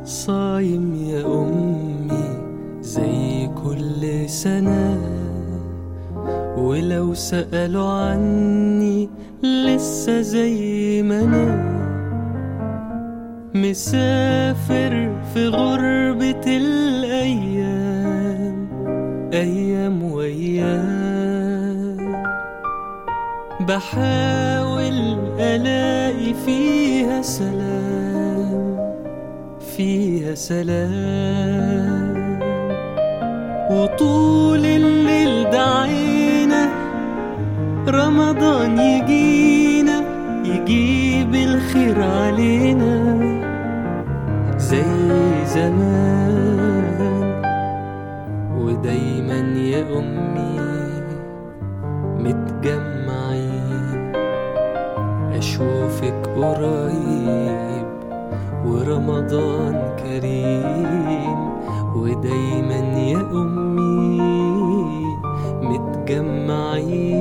صايم يا أمي زي كل سنة، ولو سألوا عني لسه زي ما أنا مسافر في غربة الأيام، أيام وأيام بحاول ألاقي فيها سلام، فيها سلام. وطول الليل دعينا رمضان يجينا، يجيب الخير علينا زي زمان. ودايما يا أمي متجمعين، أشوفك قريب ورمضان كريم. ودايما يا أمي متجمعين،